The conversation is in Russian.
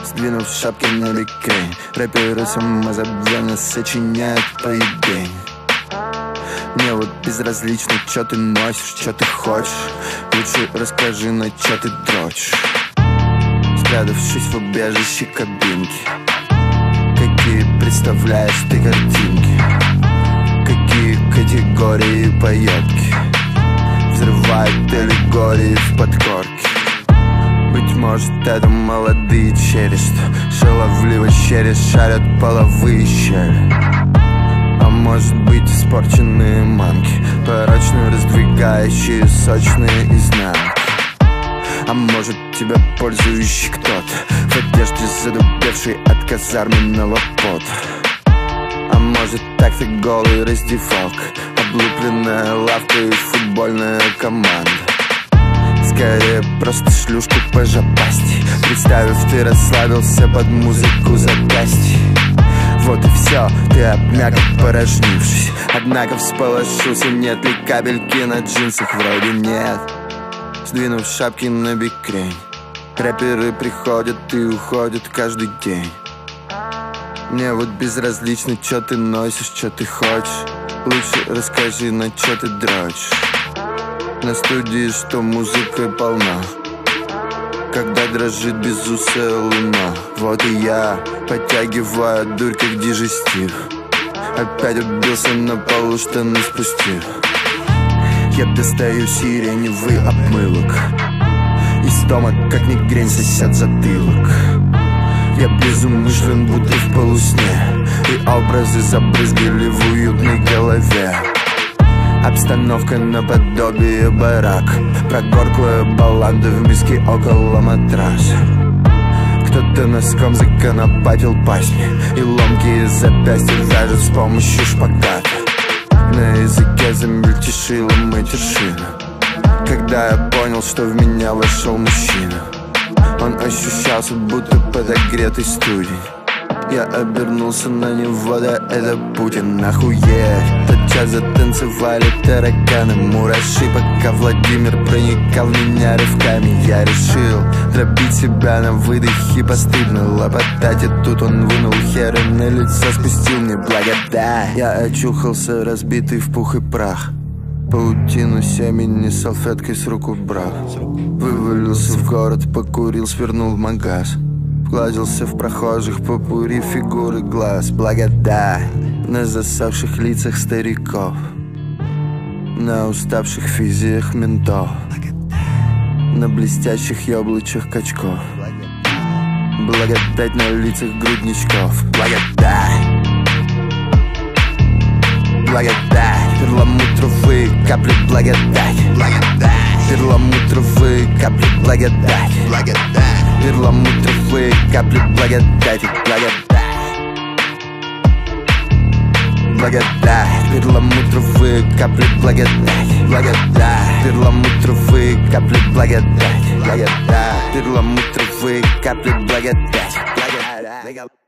Сдвинув шапки на бикрень, рэперы самозабвенно сочиняют поебень. Мне вот безразлично, чё ты носишь, чё ты хочешь. Лучше расскажи, на чё ты дрочишь. Спрятавшись в убежище кабинки, какие представляешь ты картинки, какие категории поетки взрывают аллегории в подкорке. Быть может, это молодые черри, что шаловливо через шарят половые щели. А может быть, испорченные манки, порочно раздвигающие сочные изнанки. А может, тебя пользующий кто-то в одежде, задубевшей от казарменного пота. А может, так ты голый раздевалка, облупленная лавка и футбольная команда. Скорее просто шлюшку пожопасти, представив, ты расслабился под музыку запястья. Вот и все, ты обмяк, порожнившись. Однако всполошился, нет ли кабельки на джинсах? Вроде нет. Сдвинув шапки на бикрень, рэперы приходят и уходят каждый день. Мне вот безразлично, чё ты носишь, чё ты хочешь. Лучше расскажи, на чё ты дрочишь. На студии, что музыкой полна, когда дрожит безусая луна. Вот и я подтягиваю дурь, как дижестив. Опять убился на полу, штаны спустив. Я достаю сиреневый обмылок, из дома, как мигрень, сосет затылок. Я безумышлен, будто в полусне, и образы забрызгали в уютной голове. Обстановка наподобие барак, прогорклая баллада в миске около матраса. Кто-то носком законопатил пасми, и ломкие запястья вяжет с помощью шпагата. На языке замельтешила матершина, когда я понял, что в меня вошел мужчина. Он ощущался, будто подогретый студень. Я обернулся на него, да это Путин, нахуеть. Тотчас затанцевали тараканы, мураши, пока Владимир проникал в меня рывками. Я решил дробить себя на выдохе, постыдно лопотать, и тут он вынул хер и на лицо спустил мне благодать. Я очухался, разбитый в пух и прах, паутину семени салфеткой с рук убрал. Вывалился в город, покурил, свернул в магаз, вглазился в прохожих, попурив фигуры глаз. Благодать на засохших лицах стариков, на уставших физиях ментов, на блестящих яблочах качков. Благодать на лицах грудничков. Благодать, благодать, перламутровые капли, благодать, благодать, перламутровые капли, благодать, благодать, перламутровые капли, благодати, благодать, благодать, перламутровые капли, благодать, благодать, перламутровые капли, благодать, благодать, перламутровые капли, благодать, благодать.